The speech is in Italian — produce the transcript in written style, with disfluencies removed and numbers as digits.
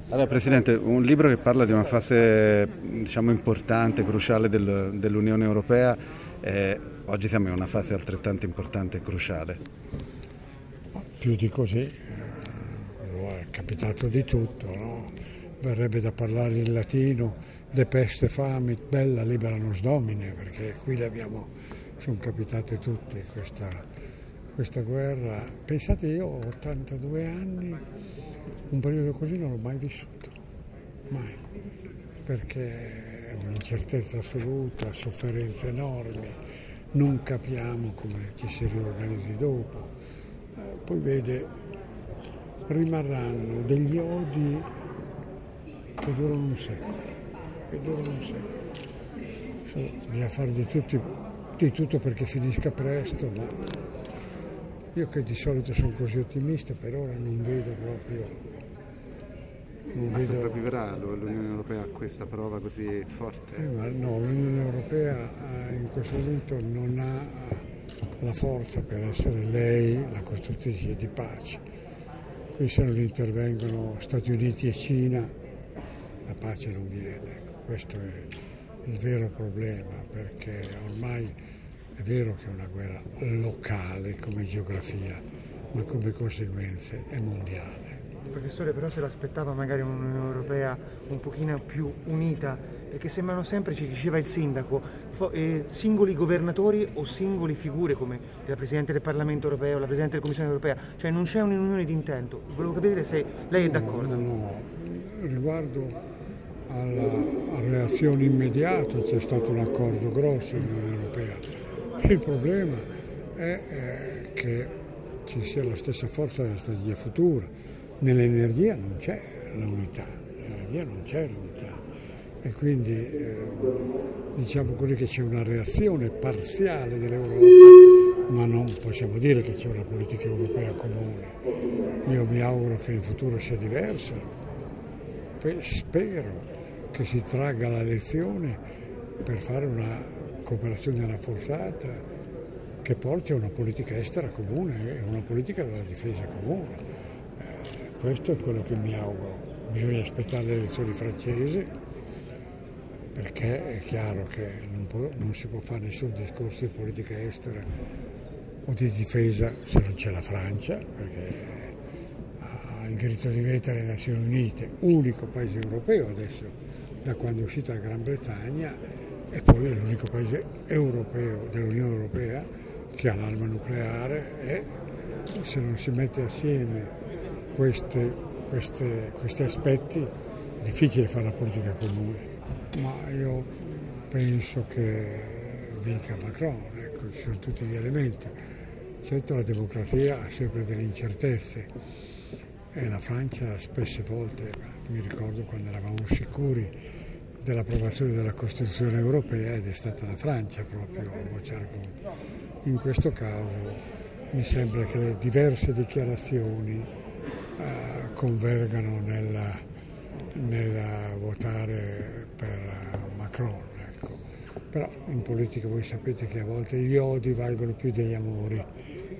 Allora, Presidente, un libro che parla di una fase, diciamo, importante, cruciale dell'Unione Europea, oggi siamo in una fase altrettanto importante e cruciale. Più di così, è capitato di tutto, no? Verrebbe da parlare in latino, de peste famit, bella libera nos domine, perché qui sono capitate tutte questa guerra. Pensate, io ho 82 anni, un periodo così non l'ho mai vissuto, mai, perché è un'incertezza assoluta, sofferenze enormi, non capiamo come ci si riorganizzi dopo. Poi vede, rimarranno degli odi che durano un secolo. Bisogna fare di tutto perché finisca presto, ma io che di solito sono così ottimista, per ora non vedo proprio. Ma sopravviverà l'Unione Europea a questa prova così forte? Ma no, l'Unione Europea in questo momento non ha la forza per essere lei la costruttrice di pace. Qui se non intervengono Stati Uniti e Cina la pace non viene. Ecco, questo è il vero problema, perché ormai è vero che è una guerra locale come geografia, ma come conseguenze è mondiale. Professore, però se l'aspettava magari un'Unione Europea un pochino più unita, perché sembrano sempre, ci diceva il sindaco, singoli governatori o singoli figure come la Presidente del Parlamento Europeo, la Presidente della Commissione Europea, cioè non c'è un'unione di intento. Volevo capire se lei è d'accordo. No. Riguardo alla reazione immediata c'è stato un accordo grosso nell'Unione Europea. Il problema è che ci sia la stessa forza della strategia futura. Nell'energia non c'è l'unità, e quindi diciamo così che c'è una reazione parziale dell'Europa, ma non possiamo dire che c'è una politica europea comune. Io mi auguro che in futuro sia diverso, spero che si tragga la lezione per fare una cooperazione rafforzata che porti a una politica estera comune e una politica della difesa comune. Questo è quello che mi auguro. Bisogna aspettare le elezioni francesi, perché è chiaro che non si può fare nessun discorso di politica estera o di difesa se non c'è la Francia, perché ha il diritto di veto alle Nazioni Unite, unico paese europeo adesso da quando è uscita la Gran Bretagna, e poi è l'unico paese europeo dell'Unione Europea che ha l'arma nucleare, e se non si mette assieme questi aspetti è difficile fare una politica comune, ma io penso che vinca Macron, ecco, ci sono tutti gli elementi. Certo, la democrazia ha sempre delle incertezze e la Francia spesse volte, mi ricordo quando eravamo sicuri dell'approvazione della Costituzione europea, ed è stata la Francia proprio a bocciare. In questo caso mi sembra che le diverse dichiarazioni convergano nel votare per Macron, ecco. Però in politica voi sapete che a volte gli odi valgono più degli amori,